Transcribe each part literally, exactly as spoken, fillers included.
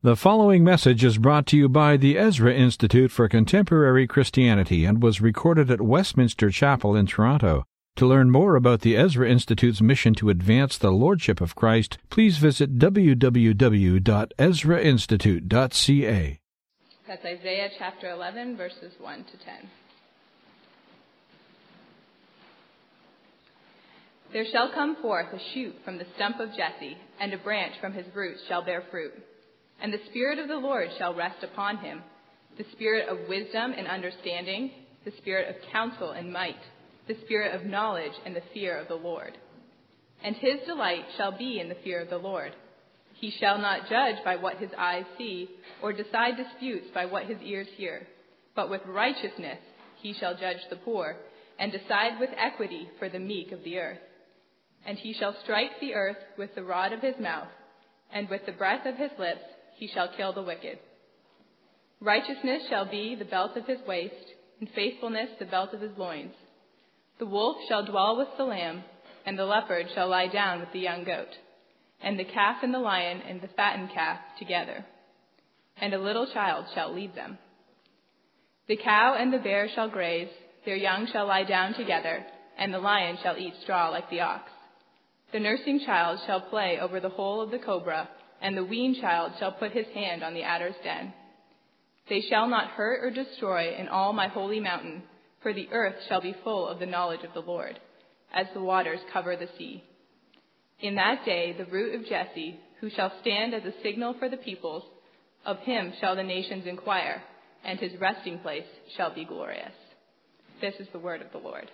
The following message is brought to you by the Ezra Institute for Contemporary Christianity and was recorded at Westminster Chapel in Toronto. To learn more about the Ezra Institute's mission to advance the Lordship of Christ, please visit w w w dot ezra institute dot c a. That's Isaiah chapter eleven, verses one to ten. There shall come forth a shoot from the stump of Jesse, and a branch from his roots shall bear fruit. And the Spirit of the Lord shall rest upon him, the Spirit of wisdom and understanding, the Spirit of counsel and might, the Spirit of knowledge and the fear of the Lord. And his delight shall be in the fear of the Lord. He shall not judge by what his eyes see, or decide disputes by what his ears hear. But with righteousness he shall judge the poor, and decide with equity for the meek of the earth. And he shall strike the earth with the rod of his mouth, and with the breath of his lips he shall kill the wicked. Righteousness shall be the belt of his waist, and faithfulness the belt of his loins. The wolf shall dwell with the lamb, and the leopard shall lie down with the young goat, and the calf and the lion and the fattened calf together. And a little child shall lead them. The cow and the bear shall graze, their young shall lie down together, and the lion shall eat straw like the ox. The nursing child shall play over the hole of the cobra, and the weaned child shall put his hand on the adder's den. They shall not hurt or destroy in all my holy mountain, for the earth shall be full of the knowledge of the Lord, as the waters cover the sea. In that day the root of Jesse, who shall stand as a signal for the peoples, of him shall the nations inquire, and his resting place shall be glorious. This is the word of the Lord.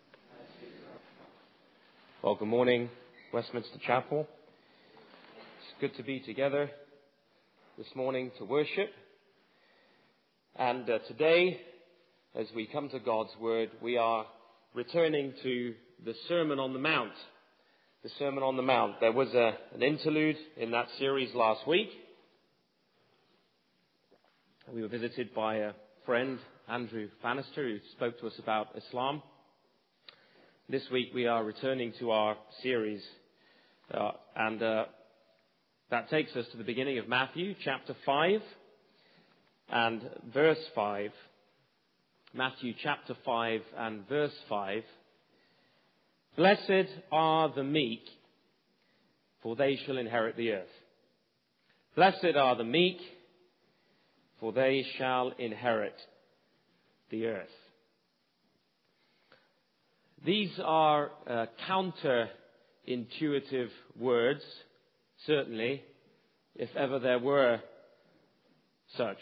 Well, good morning, Westminster Chapel. It's good to be together this morning to worship. And uh, today, as we come to God's Word, we are returning to the Sermon on the Mount. The Sermon on the Mount. There was a, an interlude in that series last week. We were visited by a friend, Andrew Bannister, who spoke to us about Islam. This week we are returning to our series, uh, and uh, that takes us to the beginning of Matthew, chapter five, and verse five. Matthew chapter five and verse five. Blessed are the meek, for they shall inherit the earth. Blessed are the meek, for they shall inherit the earth. These are uh, counter-intuitive words, certainly, if ever there were such.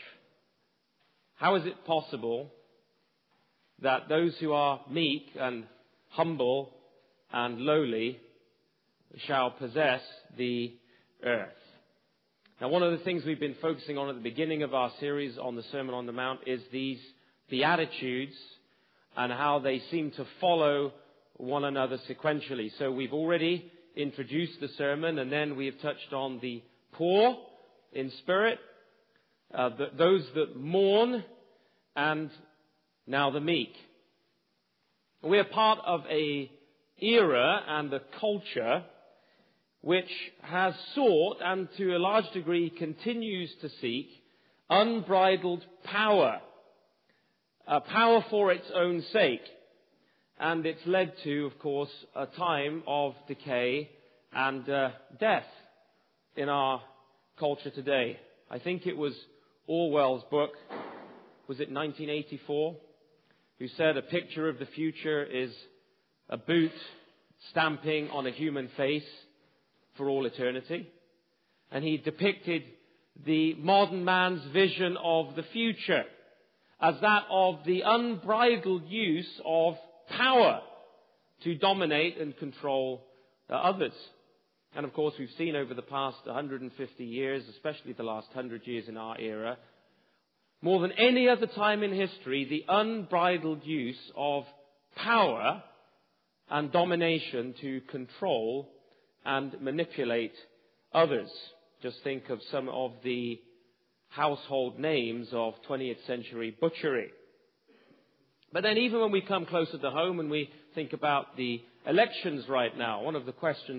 How is it possible that those who are meek and humble and lowly shall possess the earth? Now, one of the things we've been focusing on at the beginning of our series on the Sermon on the Mount is these Beatitudes and how they seem to follow one another sequentially. So we've already introduced the sermon, and then we have touched on the poor in spirit, uh, the, those that mourn, and now the meek. We are part of a era and a culture which has sought, and to a large degree continues to seek, unbridled power. Uh, power for its own sake. And it's led to, of course, a time of decay and uh, death in our culture today. I think it was Orwell's book, was it nineteen eighty-four, who said a picture of the future is a boot stamping on a human face for all eternity. And he depicted the modern man's vision of the future as that of the unbridled use of power to dominate and control uh, others. And of course, we've seen over the past one hundred fifty years, especially the last one hundred years in our era, more than any other time in history, the unbridled use of power and domination to control and manipulate others. Just think of some of the household names of twentieth century butchery. But then even when we come closer to home and we think about the elections right now, one of the questions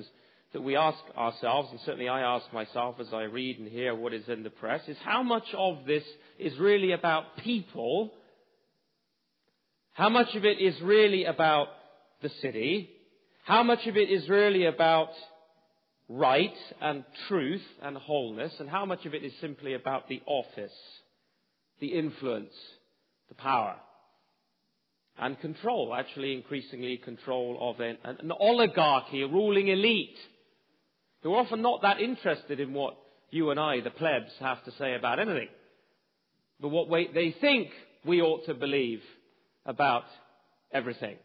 that we ask ourselves, and certainly I ask myself as I read and hear what is in the press, is how much of this is really about people? How much of it is really about the city? How much of it is really about right and truth and wholeness? And how much of it is simply about the office, the influence, the power, and control, actually increasingly control of an, an oligarchy, a ruling elite, who are often not that interested in what you and I, the plebs, have to say about anything, but what we, they think we ought to believe about everything.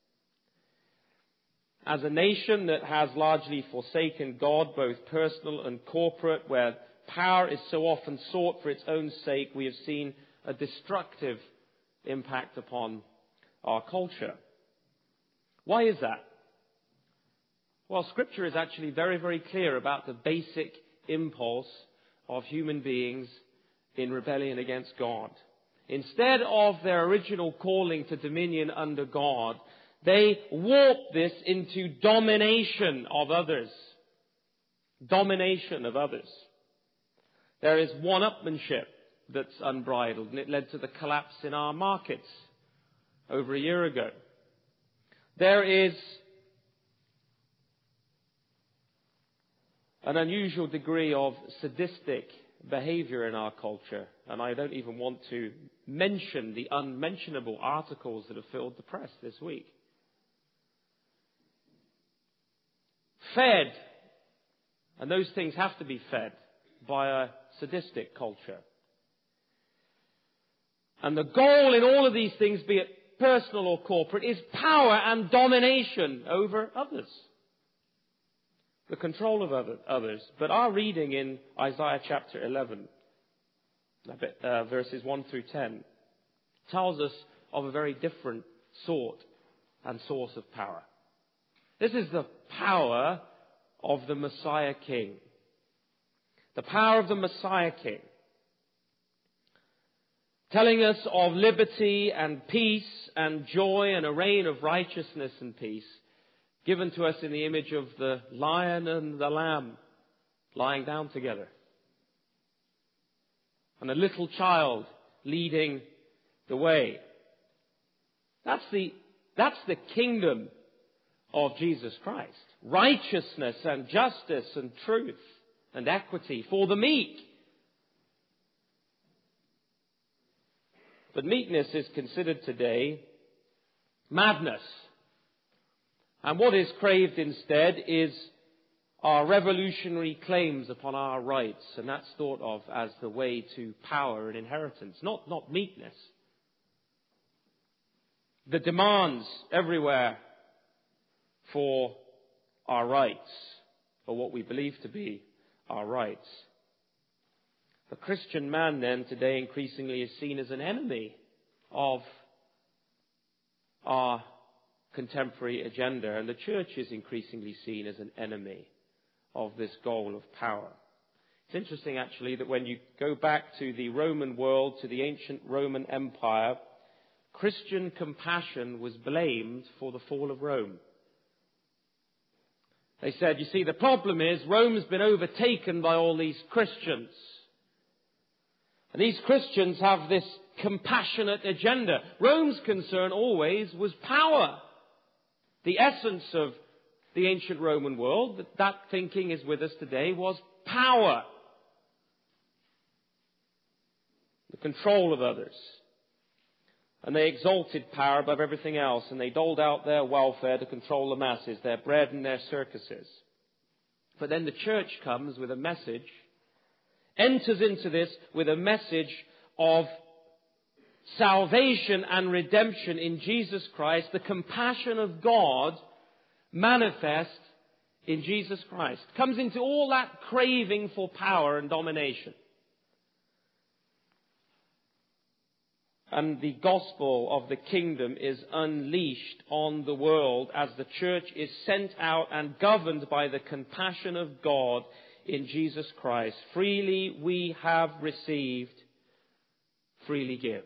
As a nation that has largely forsaken God, both personal and corporate, where power is so often sought for its own sake, we have seen a destructive impact upon our culture. Why is that? Well, Scripture is actually very, very clear about the basic impulse of human beings in rebellion against God. Instead of their original calling to dominion under God, they warp this into domination of others. Domination of others. There is one-upmanship that's unbridled, and it led to the collapse in our markets over a year ago. There is an unusual degree of sadistic behavior in our culture, and I don't even want to mention the unmentionable articles that have filled the press this week. Fed, and those things have to be fed by a sadistic culture. And the goal in all of these things, be it personal or corporate, is power and domination over others. The control of other, others. But our reading in Isaiah chapter eleven, uh, verses one through ten, tells us of a very different sort and source of power. This is the power of the Messiah King. The power of the Messiah King. Telling us of liberty and peace and joy and a reign of righteousness and peace, given to us in the image of the lion and the lamb lying down together. And a little child leading the way. That's the, that's the kingdom of Jesus Christ. Righteousness and justice and truth and equity for the meek. But meekness is considered today madness. And what is craved instead is our revolutionary claims upon our rights. And that's thought of as the way to power and inheritance, not, not meekness. The demands everywhere for our rights, or what we believe to be our rights. The Christian man then today increasingly is seen as an enemy of our contemporary agenda, and the church is increasingly seen as an enemy of this goal of power. It's interesting actually that when you go back to the Roman world, to the ancient Roman Empire, Christian compassion was blamed for the fall of Rome. They said, you see, the problem is Rome's been overtaken by all these Christians. And these Christians have this compassionate agenda. Rome's concern always was power. The essence of the ancient Roman world, that, that thinking is with us today, was power. The control of others. And they exalted power above everything else, and they doled out their welfare to control the masses, their bread and their circuses. But then the church comes with a message, enters into this with a message of salvation and redemption in Jesus Christ, the compassion of God manifest in Jesus Christ. Comes into all that craving for power and domination. And the gospel of the kingdom is unleashed on the world as the church is sent out and governed by the compassion of God in Jesus Christ. Freely we have received, freely give.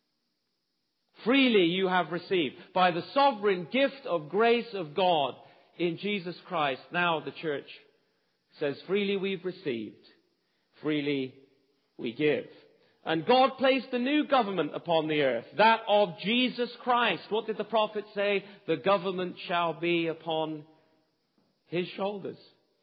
Freely you have received. By the sovereign gift of grace of God, in Jesus Christ, now the church says, freely we've received, freely we give. And God placed a new government upon the earth, that of Jesus Christ. What did the prophet say? The government shall be upon his shoulders.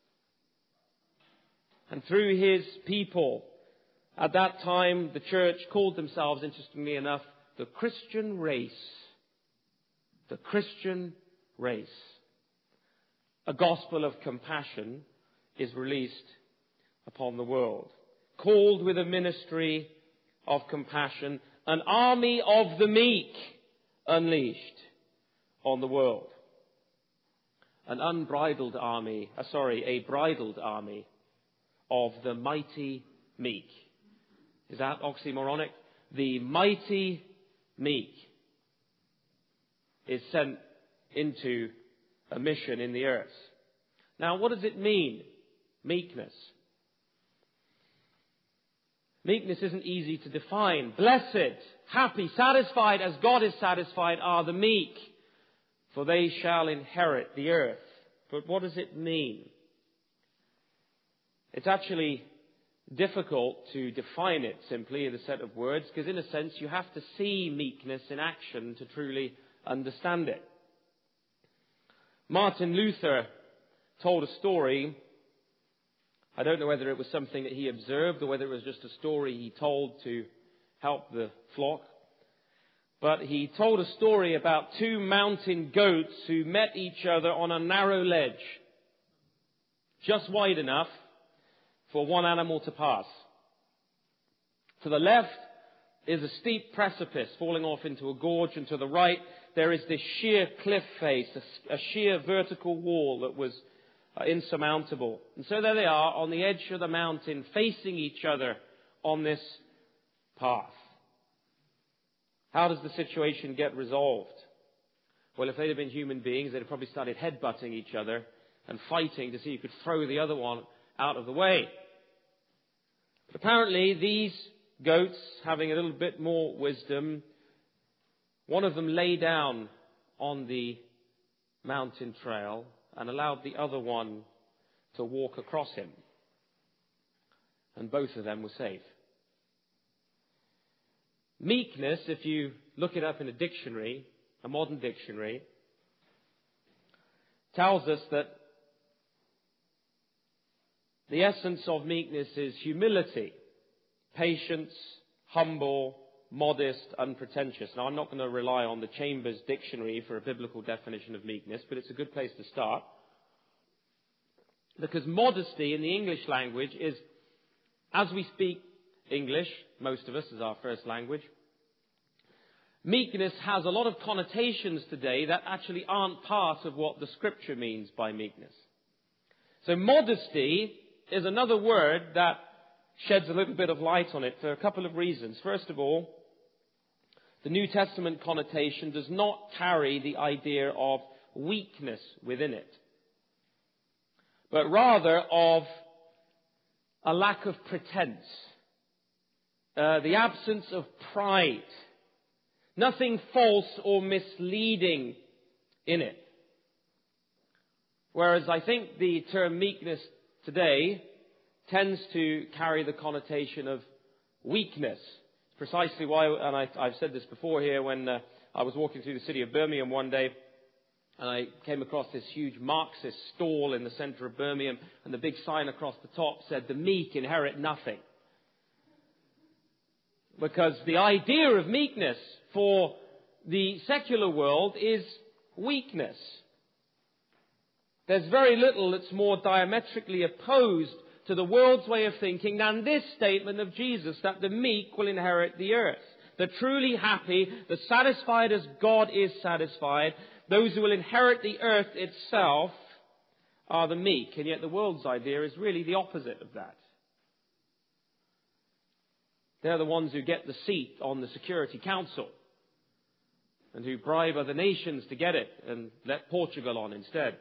And through his people, at that time, the church called themselves, interestingly enough, the Christian race. The Christian race. A gospel of compassion is released upon the world. Called with a ministry of compassion, an army of the meek unleashed on the world. An unbridled army, uh, sorry, a bridled army of the mighty meek. Is that oxymoronic? The mighty meek is sent into a mission in the earth. Now, what does it mean, meekness? Meekness isn't easy to define. Blessed, happy, satisfied as God is satisfied are the meek, for they shall inherit the earth. But what does it mean? It's actually difficult to define it simply in a set of words, because in a sense you have to see meekness in action to truly understand it. Martin Luther told a story. I don't know whether it was something that he observed or whether it was just a story he told to help the flock. But he told a story about two mountain goats who met each other on a narrow ledge, just wide enough for one animal to pass. To the left is a steep precipice falling off into a gorge, and to the right there is this sheer cliff face, a, a sheer vertical wall that was uh, insurmountable. And so there they are on the edge of the mountain, facing each other on this path. How does the situation get resolved? Well, if they'd have been human beings, they'd have probably started headbutting each other and fighting to see who could throw the other one out of the way. But apparently, these goats, having a little bit more wisdom, one of them lay down on the mountain trail and allowed the other one to walk across him. And both of them were safe. Meekness, if you look it up in a dictionary, a modern dictionary, tells us that the essence of meekness is humility, patience, humble, modest, unpretentious. Now, I'm not going to rely on the Chambers Dictionary for a biblical definition of meekness, but it's a good place to start. Because modesty in the English language is, as we speak English, most of us is our first language, meekness has a lot of connotations today that actually aren't part of what the Scripture means by meekness. So modesty is another word that sheds a little bit of light on it for a couple of reasons. First of all, the New Testament connotation does not carry the idea of weakness within it, but rather of a lack of pretense, uh, the absence of pride, nothing false or misleading in it. Whereas I think the term meekness today tends to carry the connotation of weakness. Precisely why, and I, I've said this before here, when uh, I was walking through the city of Birmingham one day, and I came across this huge Marxist stall in the centre of Birmingham, and the big sign across the top said, "The meek inherit nothing." Because the idea of meekness for the secular world is weakness. There's very little that's more diametrically opposed to the world's way of thinking than this statement of Jesus, that the meek will inherit the earth. The truly happy, the satisfied as God is satisfied, those who will inherit the earth itself are the meek. And yet the world's idea is really the opposite of that. They're the ones who get the seat on the Security Council and who bribe other nations to get it and let Portugal on instead.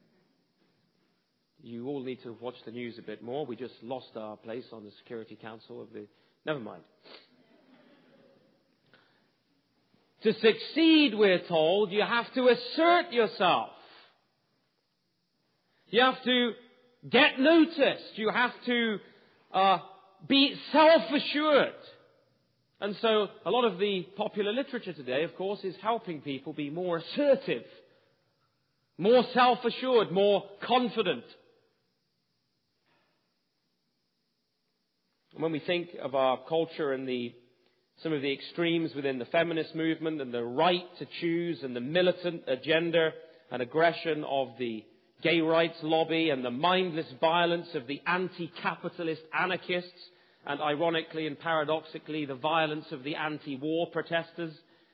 You all need to watch the news a bit more. We just lost our place on the Security Council of the... Never mind. To succeed, we're told, you have to assert yourself. You have to get noticed. You have to uh, be self-assured. And so a lot of the popular literature today, of course, is helping people be more assertive, more self-assured, more confident. And when we think of our culture and the some of the extremes within the feminist movement and the right to choose and the militant agenda and aggression of the gay rights lobby and the mindless violence of the anti-capitalist anarchists and, ironically and paradoxically, the violence of the anti-war protesters,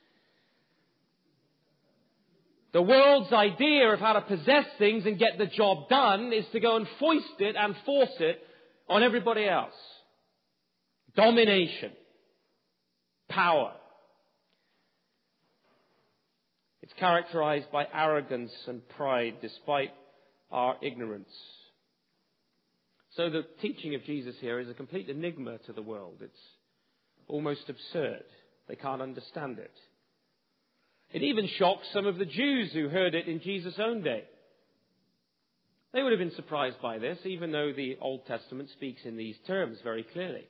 the world's idea of how to possess things and get the job done is to go and foist it and force it on everybody else. Domination. Power. It's characterized by arrogance and pride despite our ignorance. So the teaching of Jesus here is a complete enigma to the world. It's almost absurd. They can't understand it. It even shocks some of the Jews who heard it in Jesus' own day. They would have been surprised by this, even though the Old Testament speaks in these terms very clearly.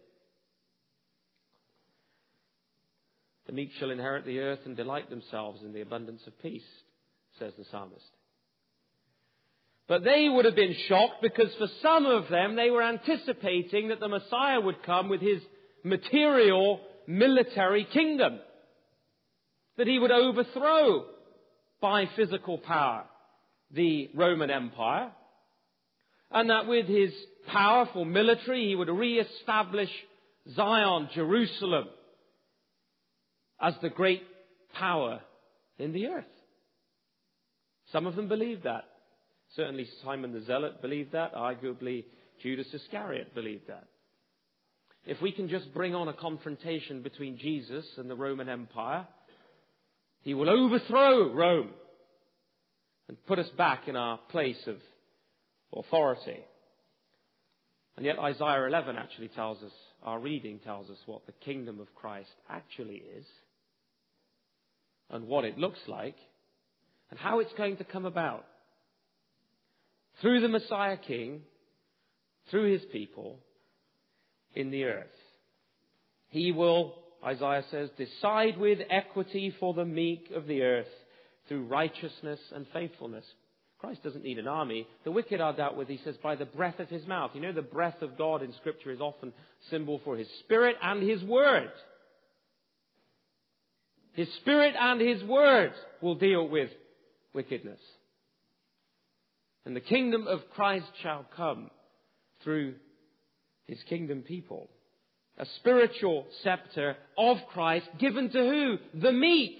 The meek shall inherit the earth and delight themselves in the abundance of peace, says the psalmist. But they would have been shocked because for some of them they were anticipating that the Messiah would come with his material military kingdom. That he would overthrow by physical power the Roman Empire. And that with his powerful military he would re-establish Zion, Jerusalem, as the great power in the earth. Some of them believed that. Certainly Simon the Zealot believed that. Arguably Judas Iscariot believed that. If we can just bring on a confrontation between Jesus and the Roman Empire, he will overthrow Rome and put us back in our place of authority. And yet Isaiah eleven actually tells us, our reading tells us what the kingdom of Christ actually is, and what it looks like, and how it's going to come about. Through the Messiah King, through his people, in the earth. He will, Isaiah says, decide with equity for the meek of the earth, through righteousness and faithfulness. Christ doesn't need an army. The wicked are dealt with, he says, by the breath of his mouth. You know, the breath of God in Scripture is often symbol for his Spirit and his Word. His Spirit and his Word will deal with wickedness. And the kingdom of Christ shall come through his kingdom people. A spiritual scepter of Christ given to who? The meek.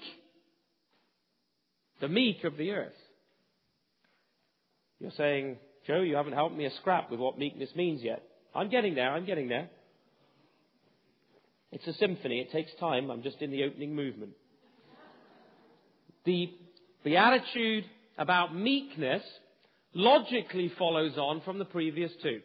The meek of the earth. You're saying, Joe, you haven't helped me a scrap with what meekness means yet. I'm getting there, I'm getting there. It's a symphony, it takes time. I'm just in the opening movement. The, the attitude about meekness logically follows on from the previous two.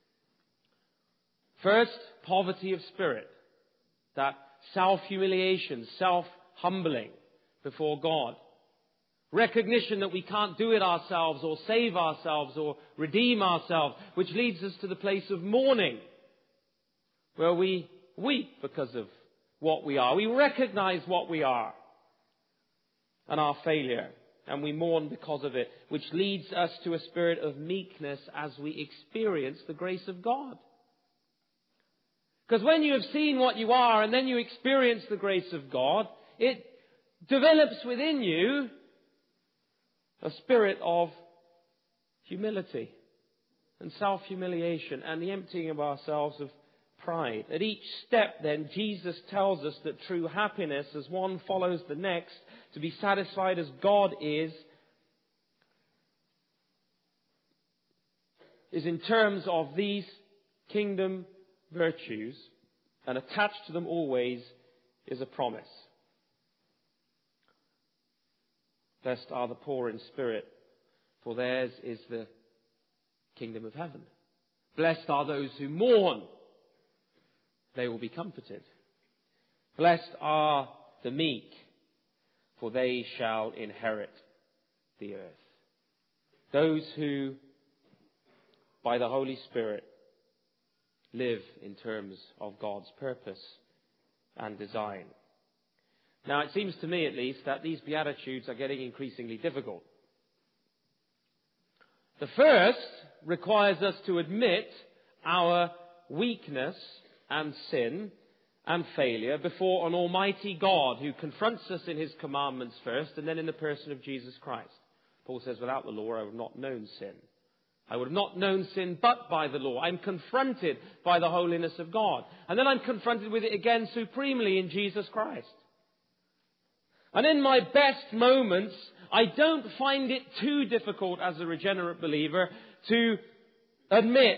First, poverty of spirit. That self-humiliation, self-humbling before God. Recognition that we can't do it ourselves or save ourselves or redeem ourselves, which leads us to the place of mourning, where we weep because of what we are. We recognize what we are and our failure, and we mourn because of it, which leads us to a spirit of meekness as we experience the grace of God. Because when you have seen what you are and then you experience the grace of God, it develops within you a spirit of humility and self-humiliation and the emptying of ourselves of pride. At each step, then, Jesus tells us that true happiness, as one follows the next, to be satisfied as God is, is in terms of these kingdom virtues, and attached to them always is a promise. Blessed are the poor in spirit, for theirs is the kingdom of heaven. Blessed are those who mourn, they will be comforted. Blessed are the meek, for they shall inherit the earth. Those who by the Holy Spirit, live in terms of God's purpose and design. Now, it seems to me, at least, that these Beatitudes are getting increasingly difficult. The first requires us to admit our weakness and sin and failure before an almighty God who confronts us in his commandments first and then in the person of Jesus Christ. Paul says, without the law I would have not known sin. I would have not known sin but by the law. I'm confronted by the holiness of God. And then I'm confronted with it again supremely in Jesus Christ. And in my best moments, I don't find it too difficult as a regenerate believer to admit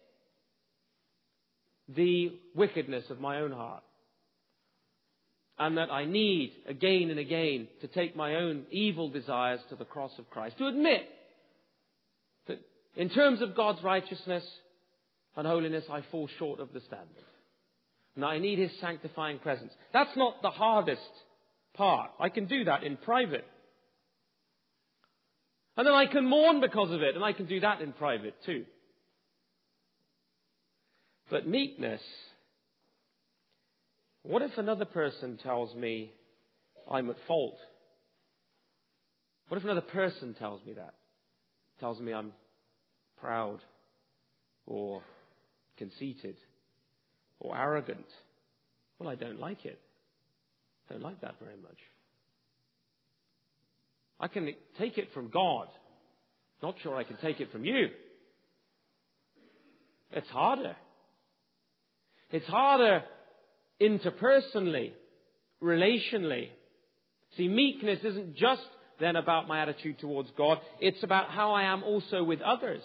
the wickedness of my own heart. And that I need again and again to take my own evil desires to the cross of Christ. To admit that in terms of God's righteousness and holiness, I fall short of the standard. And I need his sanctifying presence. That's not the hardest part. I can do that in private. And then I can mourn because of it, and I can do that in private too. But meekness, what if another person tells me I'm at fault? What if another person tells me that? Tells me I'm proud or conceited or arrogant? Well, I don't like it. I don't like that very much. I can take it from God. Not sure I can take it from you. It's harder. It's harder interpersonally, relationally. See, meekness isn't just then about my attitude towards God. It's about how I am also with others.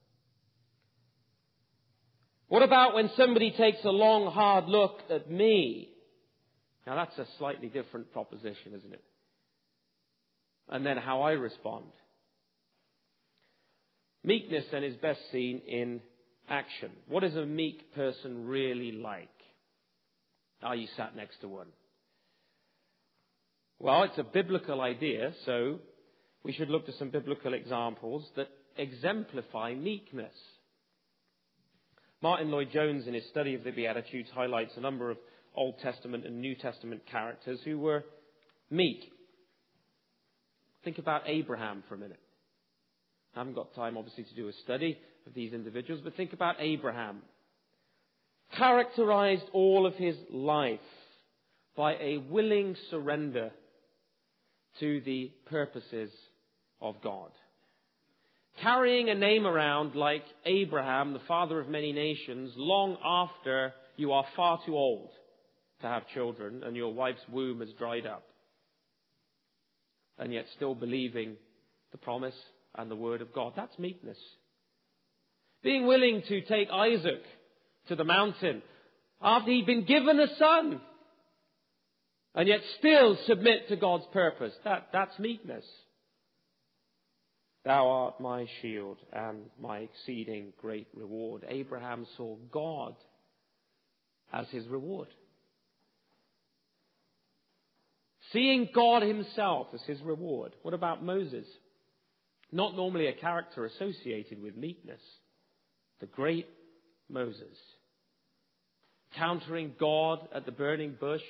What about when somebody takes a long, hard look at me? Now, that's a slightly different proposition, isn't it? And then how I respond. Meekness then is best seen in action. What is a meek person really like? Are you sat next to one? Well, it's a biblical idea, so we should look to some biblical examples that exemplify meekness. Martin Lloyd-Jones, in his study of the Beatitudes, highlights a number of Old Testament and New Testament characters who were meek. Think about Abraham for a minute. I haven't got time, obviously, to do a study of these individuals, but think about Abraham. Characterized all of his life by a willing surrender to the purposes of God. Carrying a name around like Abraham, the father of many nations, long after you are far too old to have children and your wife's womb has dried up. And yet still believing the promise and the word of God. That's meekness. Being willing to take Isaac to the mountain after he'd been given a son and yet still submit to God's purpose. That, that's meekness. Thou art my shield and my exceeding great reward. Abraham saw God as his reward. Seeing God himself as his reward. What about Moses? Not normally a character associated with meekness. The great Moses. Countering God at the burning bush.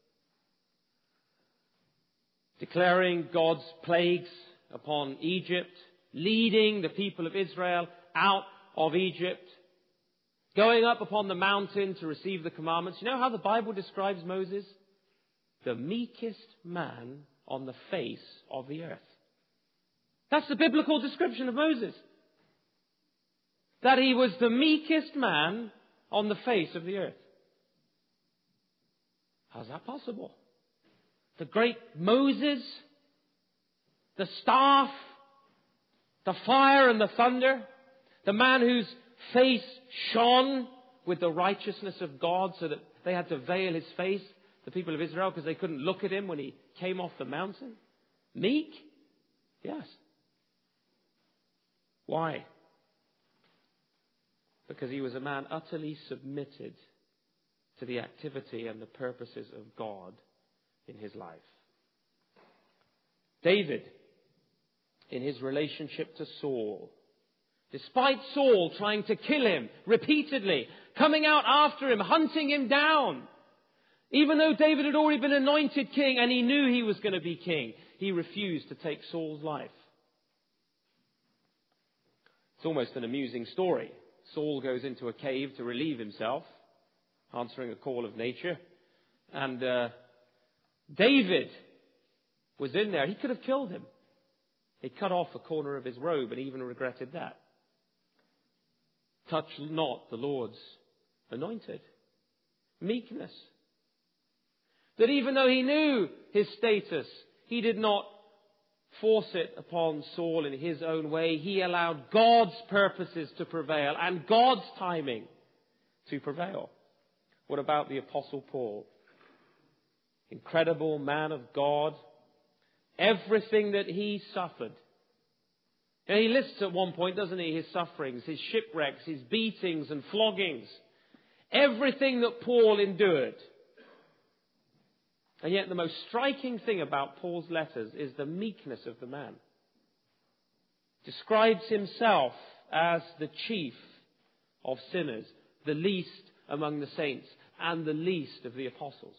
Declaring God's plagues upon Egypt. Leading the people of Israel out of Egypt. Going up upon the mountain to receive the commandments. You know how the Bible describes Moses? The meekest man on the face of the earth. That's the biblical description of Moses. That he was the meekest man on the face of the earth. How's that possible? The great Moses, the staff, the fire and the thunder, the man whose face shone with the righteousness of God so that they had to veil his face, the people of Israel, because they couldn't look at him when he came off the mountain. Meek? Yes. Why? Because he was a man utterly submitted to the activity and the purposes of God in his life. David, in his relationship to Saul, Despite Saul trying to kill him repeatedly, coming out after him, hunting him down. Even though David had already been anointed king and he knew he was going to be king, he refused to take Saul's life. It's almost an amusing story. Saul goes into a cave to relieve himself, answering a call of nature. And uh, David was in there. He could have killed him. He cut off a corner of his robe and even regretted that. Touch not the Lord's anointed. Meekness. That even though he knew his status, he did not force it upon Saul in his own way. He allowed God's purposes to prevail and God's timing to prevail. What about the Apostle Paul? Incredible man of God. Everything that he suffered. And he lists at one point, doesn't he, his sufferings, his shipwrecks, his beatings and floggings. Everything that Paul endured. And yet the most striking thing about Paul's letters is the meekness of the man. Describes himself as the chief of sinners, the least among the saints, and the least of the apostles.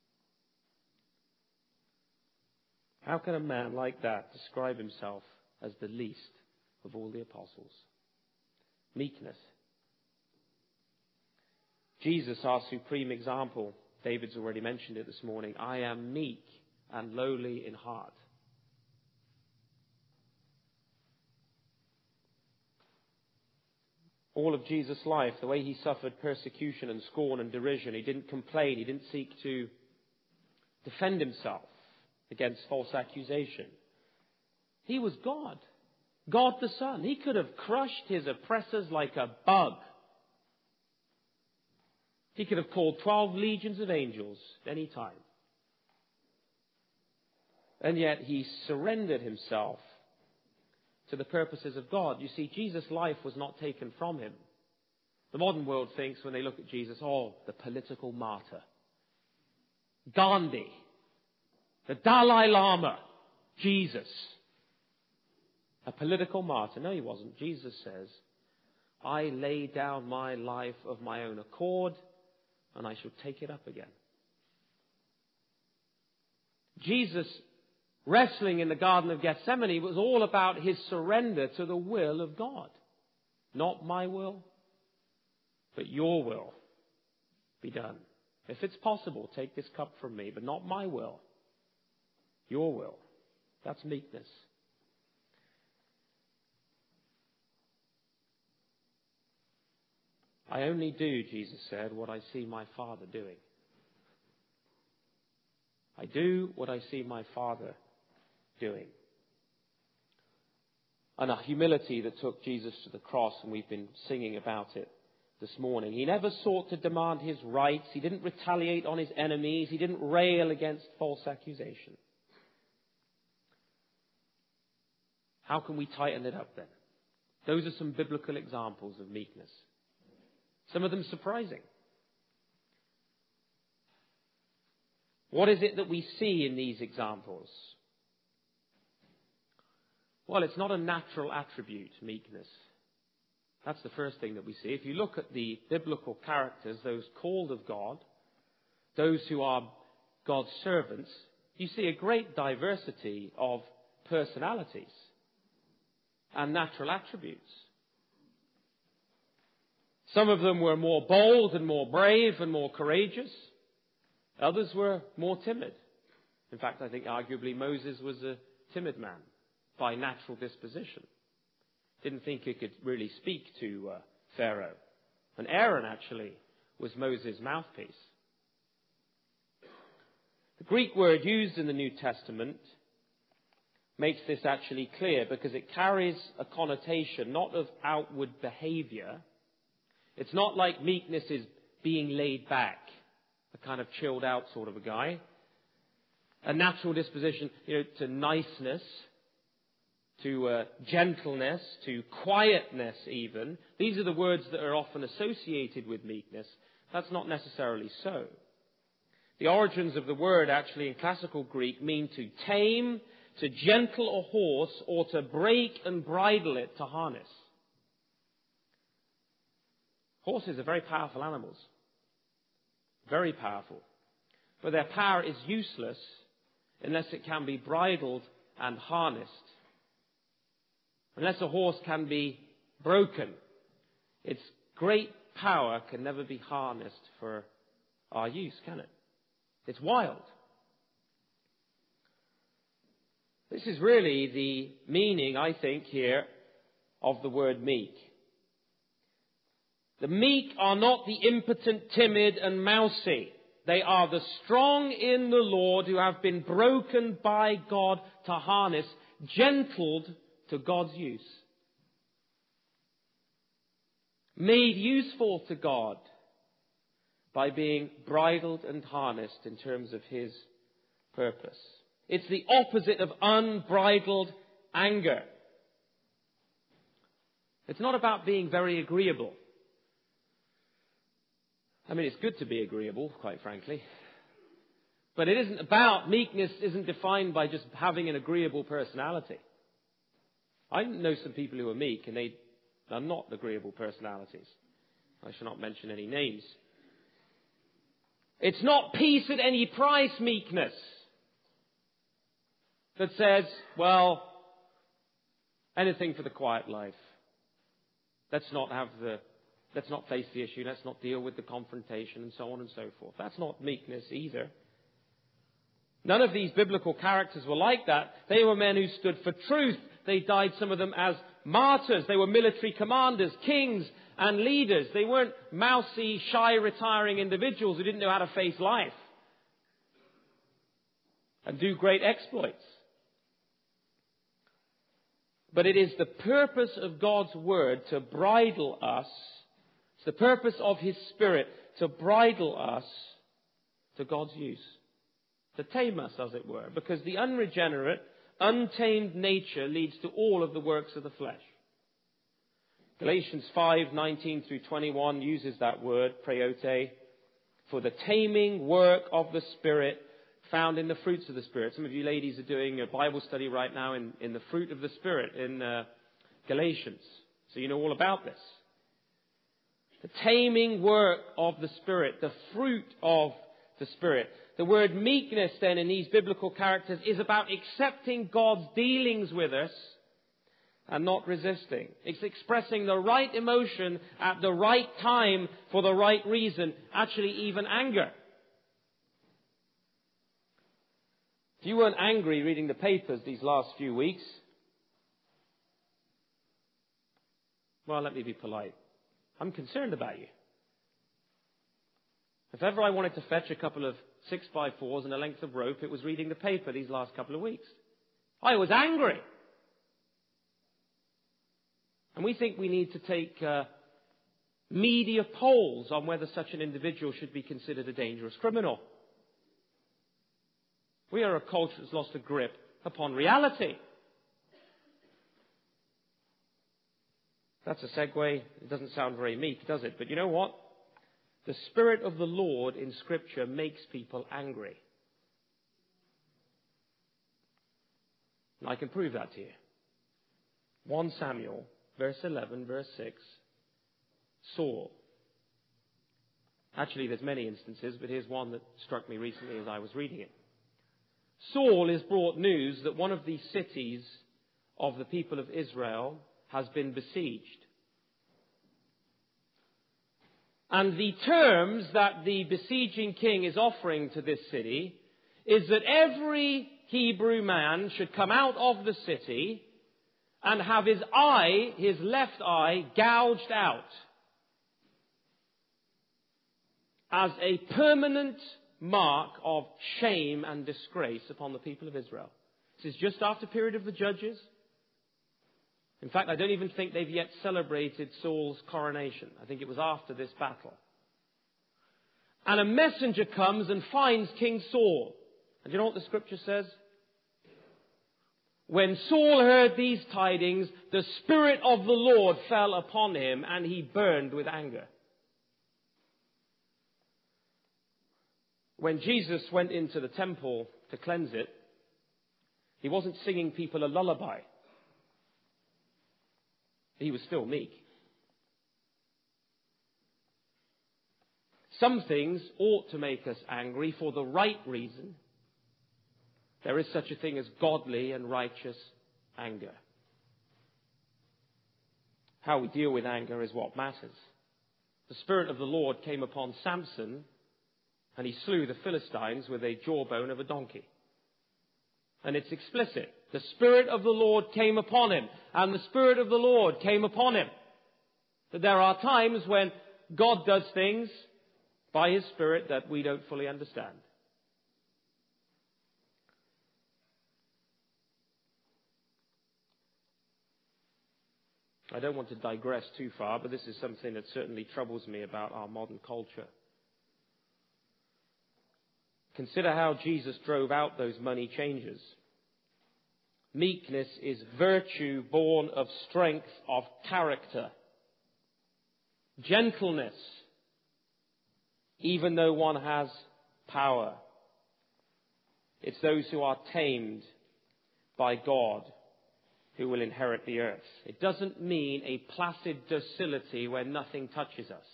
How can a man like that describe himself as the least of all the apostles? Meekness. Jesus, our supreme example, David's already mentioned it this morning. I am meek and lowly in heart. All of Jesus' life, the way he suffered persecution and scorn and derision, he didn't complain, he didn't seek to defend himself against false accusation. He was God, God the Son. He could have crushed his oppressors like a bug. He could have called twelve legions of angels any time. And yet he surrendered himself to the purposes of God. You see, Jesus' life was not taken from him. The modern world thinks when they look at Jesus, oh, the political martyr. Gandhi. The Dalai Lama. Jesus. A political martyr. No, he wasn't. Jesus says, I lay down my life of my own accord, and I shall take it up again. Jesus wrestling in the Garden of Gethsemane was all about his surrender to the will of God. Not my will, but your will be done. If it's possible, take this cup from me, but not my will, your will. That's meekness. I only do, Jesus said, what I see my Father doing. I do what I see my Father doing. And a humility that took Jesus to the cross, and we've been singing about it this morning. He never sought to demand his rights. He didn't retaliate on his enemies. He didn't rail against false accusation. How can we tighten it up then? Those are some biblical examples of meekness. Some of them surprising. What is it that we see in these examples? Well, it's not a natural attribute, meekness. That's the first thing that we see. If you look at the biblical characters, those called of God, those who are God's servants, you see a great diversity of personalities and natural attributes. Some of them were more bold and more brave and more courageous. Others were more timid. In fact, I think arguably Moses was a timid man by natural disposition. Didn't think he could really speak to uh, Pharaoh. And Aaron actually was Moses' mouthpiece. The Greek word used in the New Testament makes this actually clear because it carries a connotation not of outward behavior. It's not like meekness is being laid back, a kind of chilled out sort of a guy. A natural disposition, you know, to niceness, to uh, gentleness, to quietness even. These are the words that are often associated with meekness. That's not necessarily so. The origins of the word actually in classical Greek mean to tame, to gentle a horse, or to break and bridle it to harness. Horses are very powerful animals. Very powerful. But their power is useless unless it can be bridled and harnessed. Unless a horse can be broken, its great power can never be harnessed for our use, can it? It's wild. This is really the meaning, I think, here of the word meek. The meek are not the impotent, timid, and mousy. They are the strong in the Lord who have been broken by God to harness, gentled to God's use. Made useful to God by being bridled and harnessed in terms of His purpose. It's the opposite of unbridled anger. It's not about being very agreeable. I mean, it's good to be agreeable, quite frankly. But it isn't about, meekness isn't defined by just having an agreeable personality. I know some people who are meek and they are not agreeable personalities. I shall not mention any names. It's not peace at any price meekness that says, well, anything for the quiet life. Let's not have the Let's not face the issue. Let's not deal with the confrontation and so on and so forth. That's not meekness either. None of these biblical characters were like that. They were men who stood for truth. They died, some of them, as martyrs. They were military commanders, kings, and leaders. They weren't mousy, shy, retiring individuals who didn't know how to face life and do great exploits. But it is the purpose of God's word to bridle us. It's the purpose of His Spirit to bridle us to God's use. To tame us, as it were. Because the unregenerate, untamed nature leads to all of the works of the flesh. Galatians five, nineteen through twenty-one uses that word, preote, for the taming work of the Spirit found in the fruits of the Spirit. Some of you ladies are doing a Bible study right now in, in the fruit of the Spirit in uh, Galatians. So you know all about this. The taming work of the Spirit, the fruit of the Spirit. The word meekness then in these biblical characters is about accepting God's dealings with us and not resisting. It's expressing the right emotion at the right time for the right reason, actually even anger. If you weren't angry reading the papers these last few weeks, well, let me be polite. I'm concerned about you. If ever I wanted to fetch a couple of six by fours and a length of rope, it was reading the paper these last couple of weeks. I was angry. And we think we need to take uh, media polls on whether such an individual should be considered a dangerous criminal. We are a culture that's lost a grip upon reality. That's a segue. It doesn't sound very meek, does it? But you know what? The Spirit of the Lord in Scripture makes people angry. And I can prove that to you. First Samuel, verse eleven, verse six. Saul. Actually, there's many instances, but here's one that struck me recently as I was reading it. Saul is brought news that one of the cities of the people of Israel has been besieged. And the terms that the besieging king is offering to this city is that every Hebrew man should come out of the city and have his eye, his left eye, gouged out as a permanent mark of shame and disgrace upon the people of Israel. This is just after the period of the Judges. In fact, I don't even think they've yet celebrated Saul's coronation. I think it was after this battle. And a messenger comes and finds King Saul. And do you know what the Scripture says? When Saul heard these tidings, the Spirit of the Lord fell upon him, and he burned with anger. When Jesus went into the temple to cleanse it, he wasn't singing people a lullaby. He was still meek. some things ought to make us angry for the right reason. There is such a thing as godly and righteous anger. How we deal with anger is what matters. The Spirit of the Lord came upon Samson, and he slew the Philistines with a jawbone of a donkey. And it's explicit. The Spirit of the Lord came upon him, and the Spirit of the Lord came upon him. That there are times when God does things by His Spirit that we don't fully understand. I don't want to digress too far, but this is something that certainly troubles me about our modern culture. Consider how Jesus drove out those money changers. Meekness is virtue born of strength of character. Gentleness, even though one has power. It's those who are tamed by God who will inherit the earth. It doesn't mean a placid docility where nothing touches us.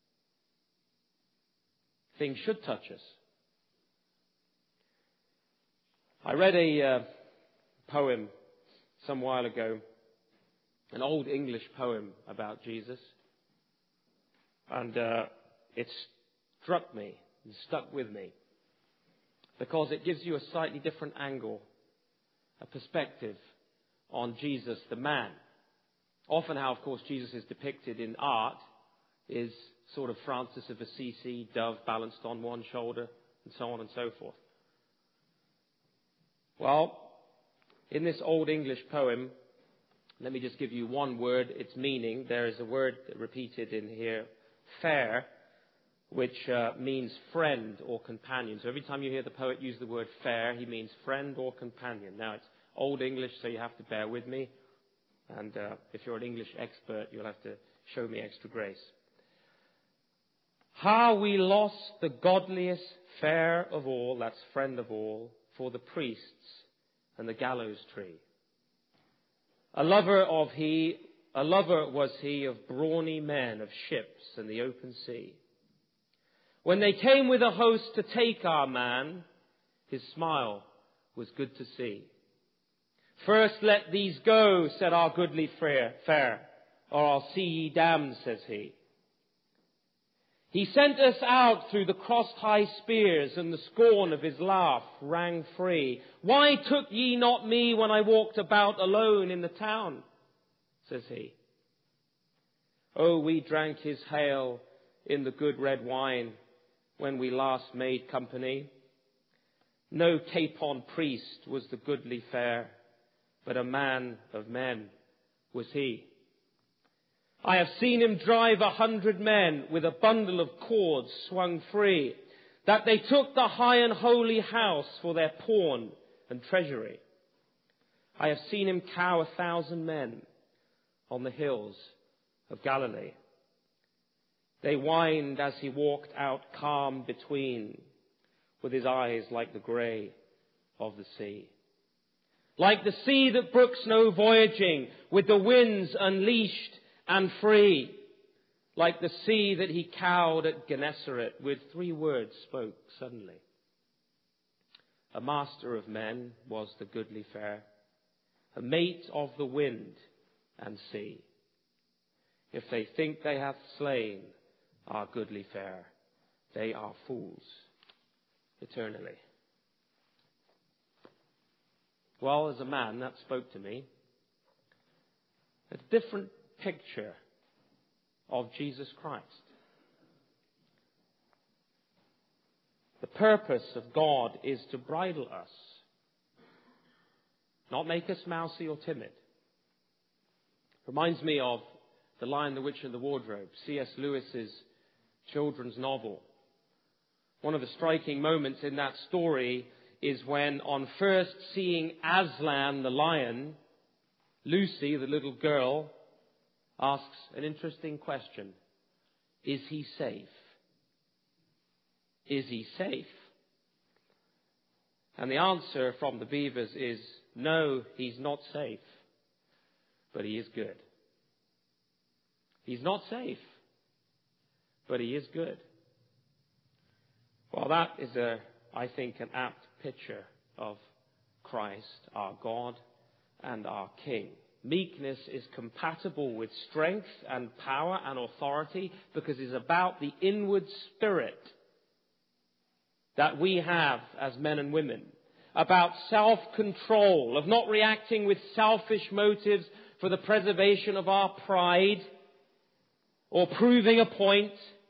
Things should touch us. I read a uh, poem some while ago, an old English poem about Jesus, and uh, it struck me and stuck with me because it gives you a slightly different angle, a perspective on Jesus the man. Often how, of course, Jesus is depicted in art is sort of Francis of Assisi, dove balanced on one shoulder, and so on and so forth. Well, in this old English poem, let me just give you one word, its meaning. There is a word repeated in here, fair, which uh, means friend or companion. So every time you hear the poet use the word fair, he means friend or companion. Now, it's Old English, so you have to bear with me. And uh, if you're an English expert, you'll have to show me extra grace. How we lost the godliest fair of all, that's friend of all, for the priests and the gallows tree. A lover of he, a lover was he of brawny men, of ships and the open sea. When they came with a host to take our man, his smile was good to see. First let these go, said our goodly fair, fair, or I'll see ye damned, says he. He sent us out through the crossed high spears, and the scorn of his laugh rang free. Why took ye not me when I walked about alone in the town, says he. Oh, we drank his hail in the good red wine when we last made company. No capon priest was the goodly fair, but a man of men was he. I have seen him drive a hundred men with a bundle of cords swung free, that they took the high and holy house for their pawn and treasury. I have seen him cow a thousand men on the hills of Galilee. They whined as he walked out calm between, with his eyes like the grey of the sea. Like the sea that brooks no voyaging, with the winds unleashed and free. Like the sea that he cowed at Gennesaret, with three words spoke suddenly. A master of men was the goodly fair, a mate of the wind and sea. If they think they have slain our goodly fair, they are fools eternally. Well, as a man, that spoke to me. A different picture of Jesus Christ. The purpose of God is to bridle us, not make us mousy or timid. Reminds me of The Lion, the Witch and the Wardrobe, C S Lewis's children's novel. One of the striking moments in that story is when, on first seeing Aslan the lion, Lucy, the little girl, asks an interesting question. Is he safe? Is he safe? And the answer from the beavers is, no, he's not safe, but he is good. He's not safe, but he is good. Well, that is, a, I think, an apt picture of Christ, our God and our King. Meekness is compatible with strength and power and authority because it's about the inward spirit that we have as men and women, about self-control, of not reacting with selfish motives for the preservation of our pride or proving a point,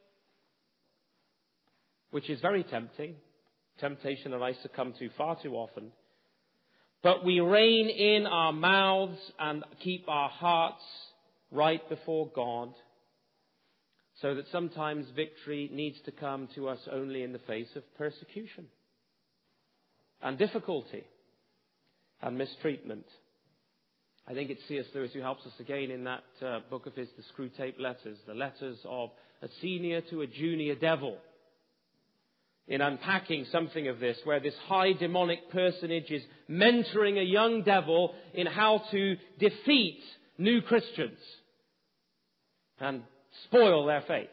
which is very tempting, temptation that I succumb to far too often. But we rein in our mouths and keep our hearts right before God, so that sometimes victory needs to come to us only in the face of persecution and difficulty and mistreatment. I think it's C S Lewis who helps us again in that uh, book of his, The Screwtape Letters, the letters of a senior to a junior devil, in unpacking something of this, where this high demonic personage is mentoring a young devil in how to defeat new Christians and spoil their faith.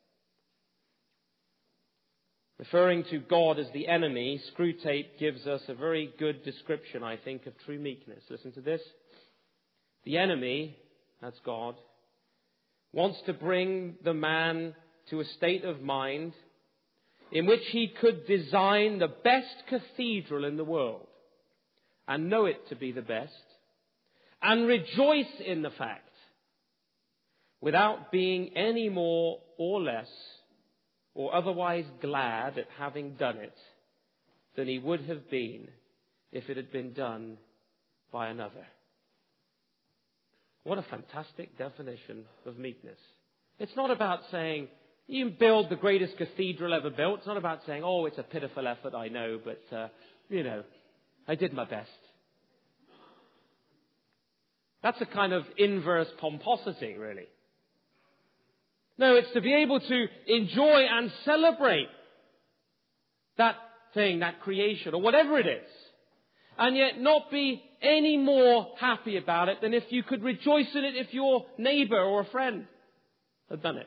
Referring to God as the enemy, Screwtape gives us a very good description, I think, of true meekness. Listen to this. The enemy, that's God, wants to bring the man to a state of mind in which he could design the best cathedral in the world and know it to be the best and rejoice in the fact without being any more or less or otherwise glad at having done it than he would have been if it had been done by another. What a fantastic definition of meekness. It's not about saying, you can build the greatest cathedral ever built. It's not about saying, oh, it's a pitiful effort, I know, but, uh, you know, I did my best. That's a kind of inverse pomposity, really. No, it's to be able to enjoy and celebrate that thing, that creation, or whatever it is, and yet not be any more happy about it than if you could rejoice in it if your neighbor or a friend had done it.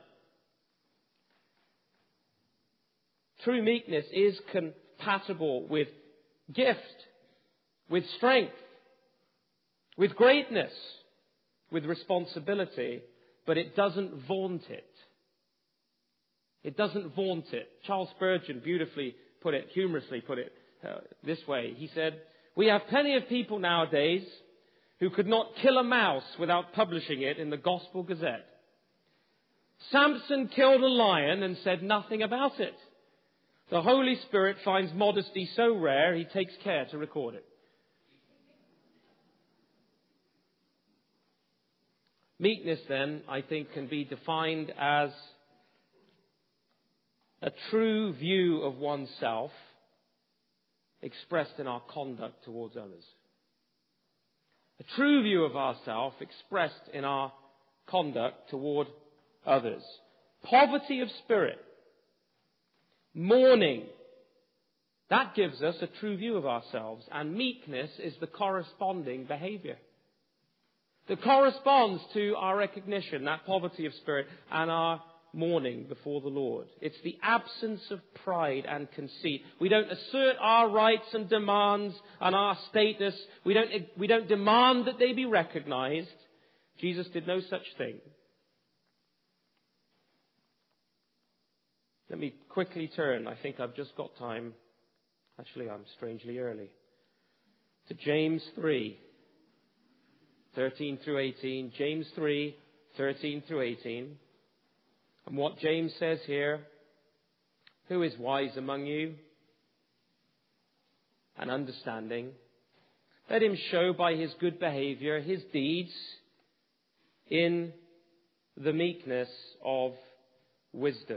True meekness is compatible with gift, with strength, with greatness, with responsibility, but it doesn't vaunt it. It doesn't vaunt it. Charles Spurgeon beautifully put it, humorously put it uh, this way. He said, we have plenty of people nowadays who could not kill a mouse without publishing it in the Gospel Gazette. Samson killed a lion and said nothing about it. The Holy Spirit finds modesty so rare, he takes care to record it. Meekness, then, I think, can be defined as a true view of oneself expressed in our conduct towards others. A true view of ourselves expressed in our conduct toward others. Poverty of spirit. Mourning. That gives us a true view of ourselves. And meekness is the corresponding behavior that corresponds to our recognition, that poverty of spirit, and our mourning before the Lord. It's the absence of pride and conceit. We don't assert our rights and demands and our status. We don't, we don't demand that they be recognized. Jesus did no such thing. Let me quickly turn, I think I've just got time, actually I'm strangely early, to James three, thirteen through eighteen. James three, thirteen through eighteen. And what James says here, who is wise among you and understanding? Let him show by his good behavior his deeds in the meekness of wisdom.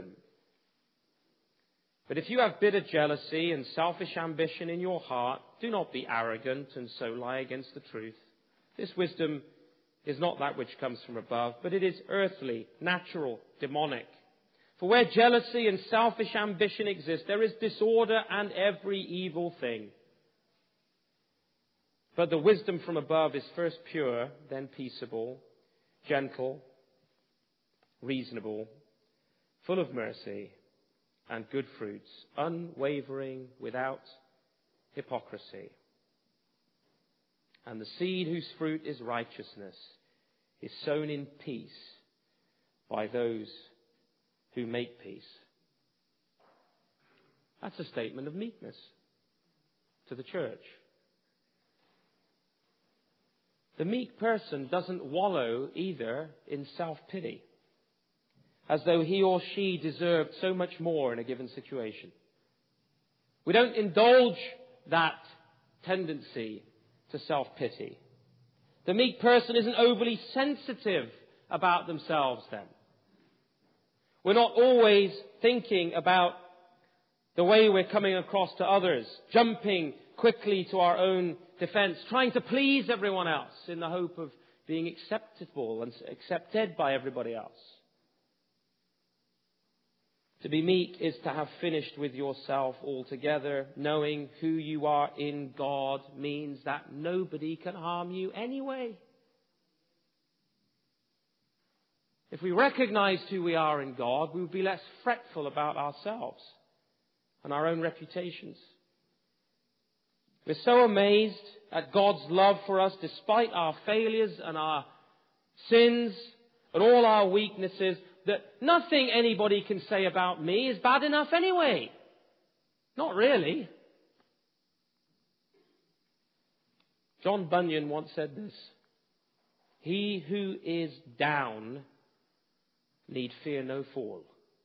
But if you have bitter jealousy and selfish ambition in your heart, do not be arrogant and so lie against the truth. This wisdom is not that which comes from above, but it is earthly, natural, demonic. For where jealousy and selfish ambition exist, there is disorder and every evil thing. But the wisdom from above is first pure, then peaceable, gentle, reasonable, full of mercy and good fruits, unwavering, without hypocrisy. And the seed whose fruit is righteousness is sown in peace by those who make peace. That's a statement of meekness to the church. The meek person doesn't wallow either in self-pity, as though he or she deserved so much more in a given situation. We don't indulge that tendency to self-pity. The meek person isn't overly sensitive about themselves then. We're not always thinking about the way we're coming across to others, jumping quickly to our own defense, trying to please everyone else in the hope of being acceptable and accepted by everybody else. To be meek is to have finished with yourself altogether. Knowing who you are in God means that nobody can harm you anyway. If we recognized who we are in God, we would be less fretful about ourselves and our own reputations. We're so amazed at God's love for us despite our failures and our sins and all our weaknesses, that nothing anybody can say about me is bad enough anyway. Not really. John Bunyan once said this: "He who is down need fear no fall."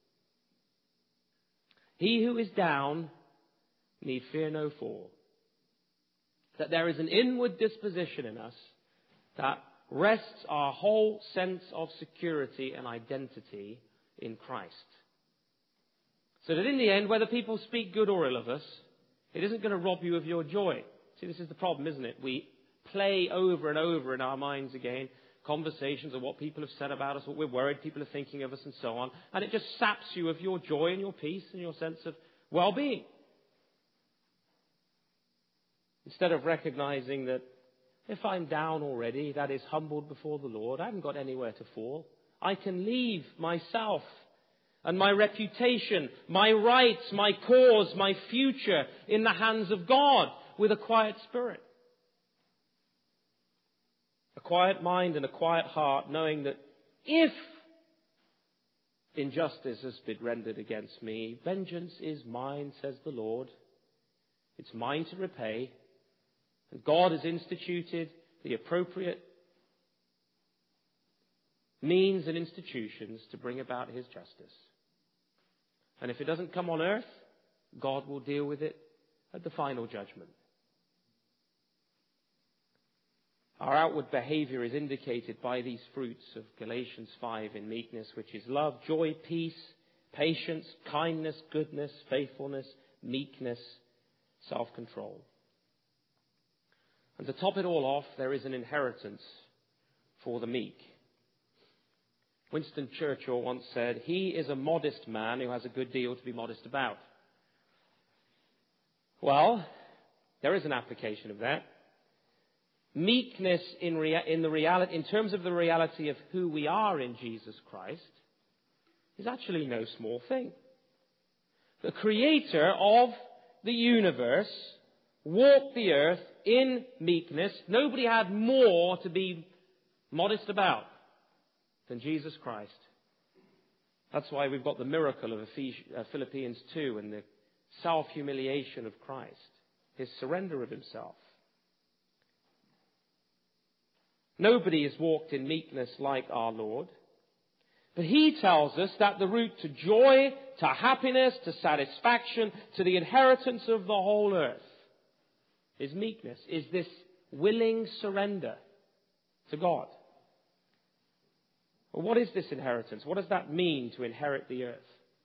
He who is down need fear no fall. That there is an inward disposition in us that rests our whole sense of security and identity in Christ. So that in the end, whether people speak good or ill of us, it isn't going to rob you of your joy. See, this is the problem, isn't it? We play over and over in our minds again conversations of what people have said about us, what we're worried people are thinking of us, and so on. And it just saps you of your joy and your peace and your sense of well-being. Instead of recognizing that if I'm down already, that is, humbled before the Lord, I haven't got anywhere to fall. I can leave myself and my reputation, my rights, my cause, my future in the hands of God with a quiet spirit. A quiet mind and a quiet heart, knowing that if injustice has been rendered against me, vengeance is mine, says the Lord. It's mine to repay. And God has instituted the appropriate means and institutions to bring about His justice. And if it doesn't come on earth, God will deal with it at the final judgment. Our outward behavior is indicated by these fruits of Galatians five in meekness, which is love, joy, peace, patience, kindness, goodness, faithfulness, meekness, self-control. And to top it all off, there is an inheritance for the meek. Winston Churchill once said, "He is a modest man who has a good deal to be modest about." Well, there is an application of that. Meekness in, rea- in, the reality, in terms of the reality of who we are in Jesus Christ is actually no small thing. The Creator of the universe walked the earth in meekness. Nobody had more to be modest about than Jesus Christ. That's why we've got the miracle of Philippians two and the self-humiliation of Christ, His surrender of Himself. Nobody has walked in meekness like our Lord. But He tells us that the route to joy, to happiness, to satisfaction, to the inheritance of the whole earth is meekness, is this willing surrender to God. Well, what is this inheritance? What does that mean to inherit the earth?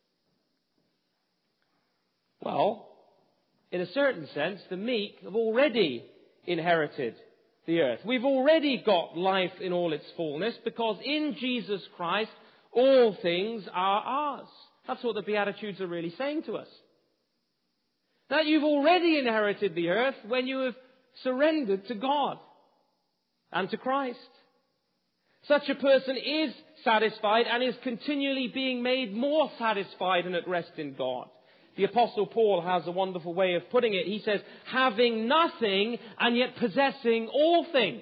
Well, in a certain sense, the meek have already inherited the earth. We've already got life in all its fullness because in Jesus Christ all things are ours. That's what the Beatitudes are really saying to us. That you've already inherited the earth when you have surrendered to God and to Christ. Such a person is satisfied and is continually being made more satisfied and at rest in God. The Apostle Paul has a wonderful way of putting it. He says, having nothing and yet possessing all things.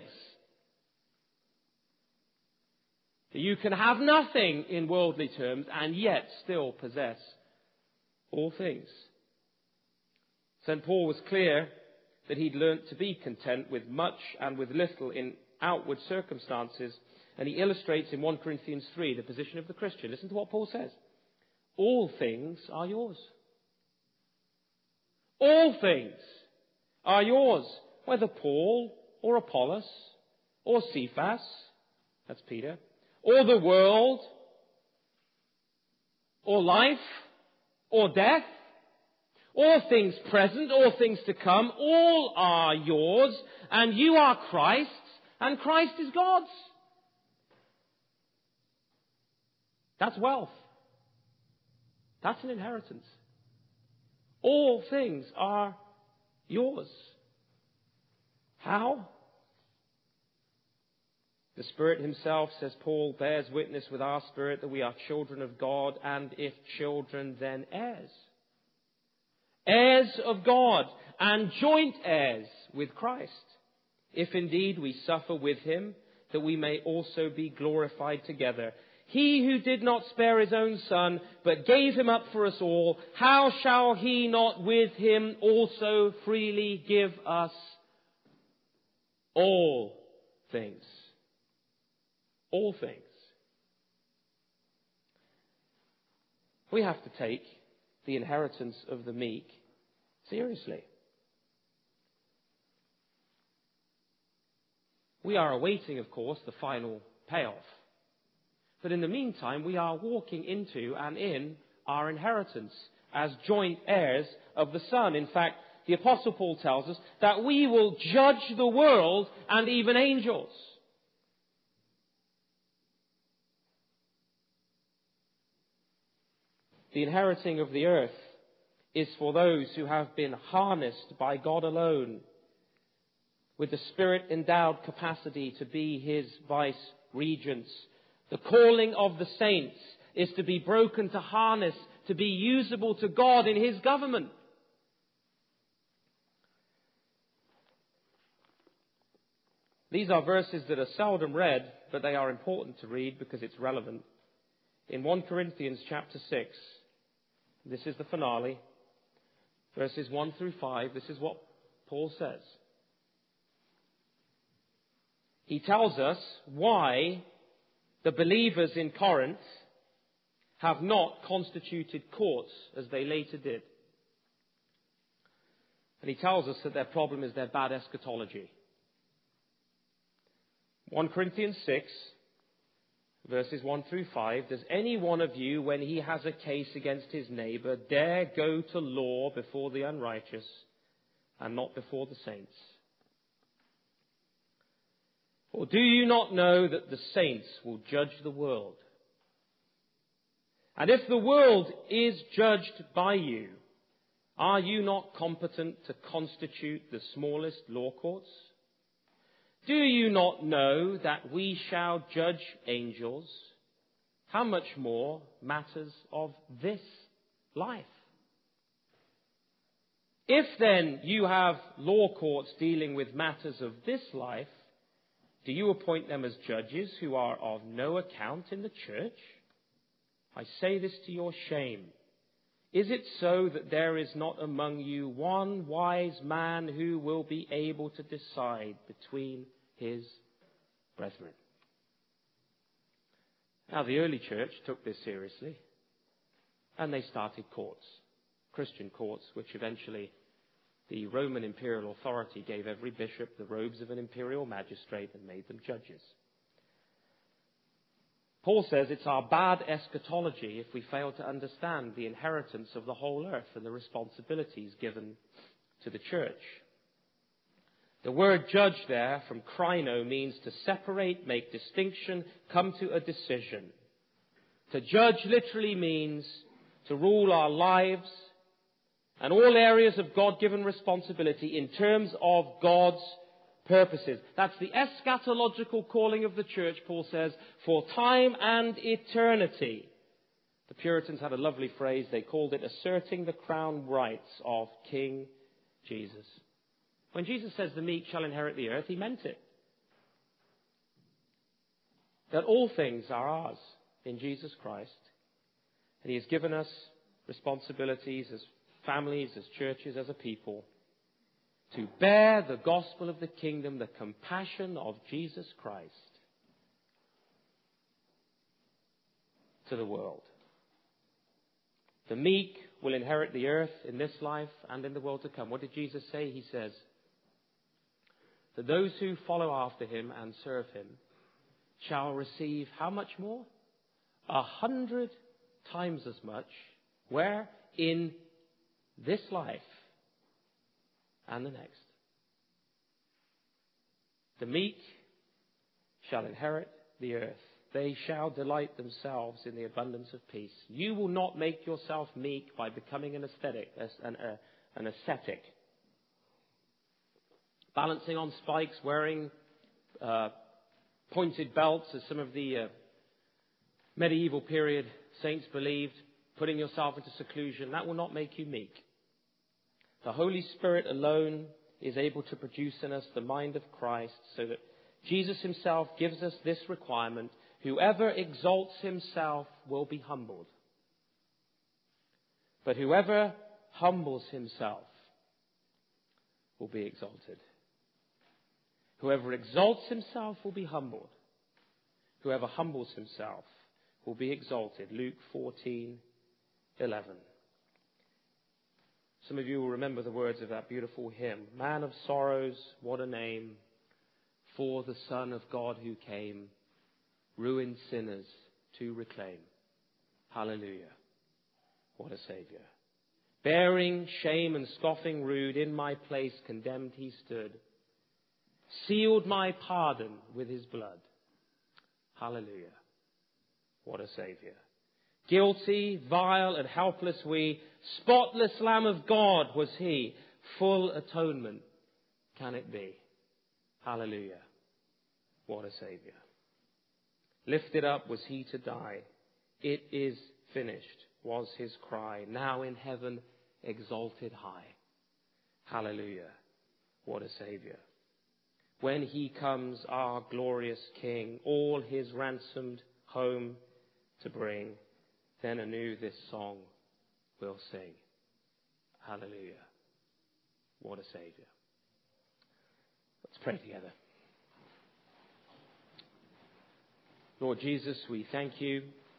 You can have nothing in worldly terms and yet still possess all things. Saint Paul was clear that he'd learnt to be content with much and with little in outward circumstances. And he illustrates in First Corinthians three the position of the Christian. Listen to what Paul says. All things are yours. All things are yours. Whether Paul or Apollos or Cephas, that's Peter, or the world, or life, or death, or things present, or things to come, all are yours, and you are Christ's, and Christ is God's. That's wealth. That's an inheritance. All things are yours. How? The Spirit himself, says Paul, bears witness with our spirit that we are children of God, and if children, then heirs. Heirs of God, and joint heirs with Christ, if indeed we suffer with him, that we may also be glorified together. He who did not spare his own Son, but gave him up for us all, how shall he not with him also freely give us all things? All things. We have to take the inheritance of the meek seriously. We are awaiting, of course, the final payoff. But in the meantime, we are walking into and in our inheritance as joint heirs of the Son. In fact, the Apostle Paul tells us that we will judge the world and even angels. The inheriting of the earth is for those who have been harnessed by God alone with the Spirit-endowed capacity to be his vice-regents. The calling of the saints is to be broken to harness, to be usable to God in his government. These are verses that are seldom read, but they are important to read because it's relevant. In First Corinthians chapter six, this is the finale, verses one through five, this is what Paul says. He tells us why the believers in Corinth have not constituted courts as they later did. And he tells us that their problem is their bad eschatology. First Corinthians six, verses one through five, does any one of you, when he has a case against his neighbor, dare go to law before the unrighteous and not before the saints? Or do you not know that the saints will judge the world? And if the world is judged by you, are you not competent to constitute the smallest law courts? Do you not know that we shall judge angels? How much more matters of this life? If then you have law courts dealing with matters of this life, do you appoint them as judges who are of no account in the church? I say this to your shame. Is it so that there is not among you one wise man who will be able to decide between his brethren? Now, the early church took this seriously, and they started courts, Christian courts, which eventually the Roman imperial authority gave every bishop the robes of an imperial magistrate and made them judges. Paul says it's our bad eschatology if we fail to understand the inheritance of the whole earth and the responsibilities given to the church. The word judge there from krino means to separate, make distinction, come to a decision. To judge literally means to rule our lives and all areas of God-given responsibility in terms of God's purposes. That's the eschatological calling of the church, Paul says, for time and eternity. The Puritans had a lovely phrase. They called it asserting the crown rights of King Jesus. When Jesus says the meek shall inherit the earth, he meant it. That all things are ours in Jesus Christ. And he has given us responsibilities as families, as churches, as a people, to bear the gospel of the kingdom, the compassion of Jesus Christ to the world. The meek will inherit the earth in this life and in the world to come. What did Jesus say? He says that those who follow after him and serve him shall receive how much more? A hundred times as much. Where? In this life and the next. The meek shall inherit the earth. They shall delight themselves in the abundance of peace. You will not make yourself meek by becoming an aesthetic, an, uh, an ascetic. Balancing on spikes, wearing uh, pointed belts, as some of the uh, medieval period saints believed, putting yourself into seclusion, that will not make you meek. The Holy Spirit alone is able to produce in us the mind of Christ, so that Jesus himself gives us this requirement: whoever exalts himself will be humbled. But whoever humbles himself will be exalted. Whoever exalts himself will be humbled. Whoever humbles himself will be exalted. Luke fourteen eleven. Some of you will remember the words of that beautiful hymn. Man of sorrows, what a name for the Son of God who came, ruined sinners to reclaim. Hallelujah. What a Savior. Bearing shame and scoffing rude, in my place condemned he stood. Sealed my pardon with his blood. Hallelujah. What a Savior. Guilty, vile, and helpless we, spotless Lamb of God was he. Full atonement can it be. Hallelujah. What a Savior. Lifted up was he to die. It is finished was his cry. Now in heaven exalted high. Hallelujah. What a Savior. When he comes, our glorious King, all his ransomed home to bring, then anew this song we'll sing. Hallelujah. What a Savior. Let's pray together. Lord Jesus, we thank you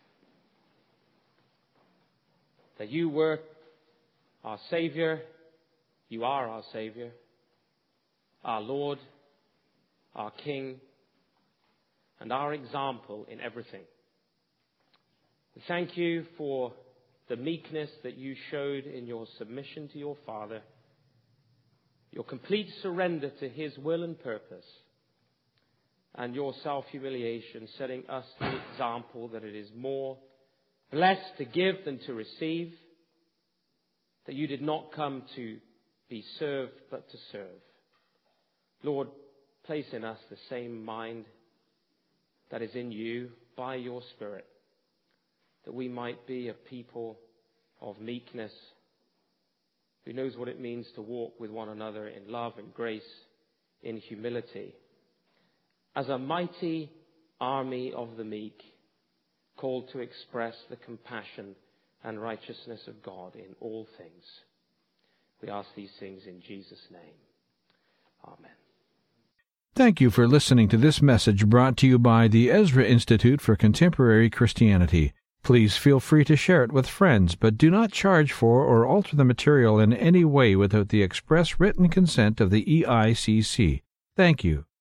that you were our Savior. You are our Savior, our Lord, our King, and our example in everything. We thank you for the meekness that you showed in your submission to your Father, your complete surrender to his will and purpose, and your self-humiliation, setting us the example that it is more blessed to give than to receive, that you did not come to be served but to serve. Lord, place in us the same mind that is in you by your Spirit, that we might be a people of meekness, who knows what it means to walk with one another in love and grace, in humility, as a mighty army of the meek, called to express the compassion and righteousness of God in all things. We ask these things in Jesus' name. Amen. Thank you for listening to this message brought to you by the Ezra Institute for Contemporary Christianity. Please feel free to share it with friends, but do not charge for or alter the material in any way without the express written consent of the E I C C. Thank you.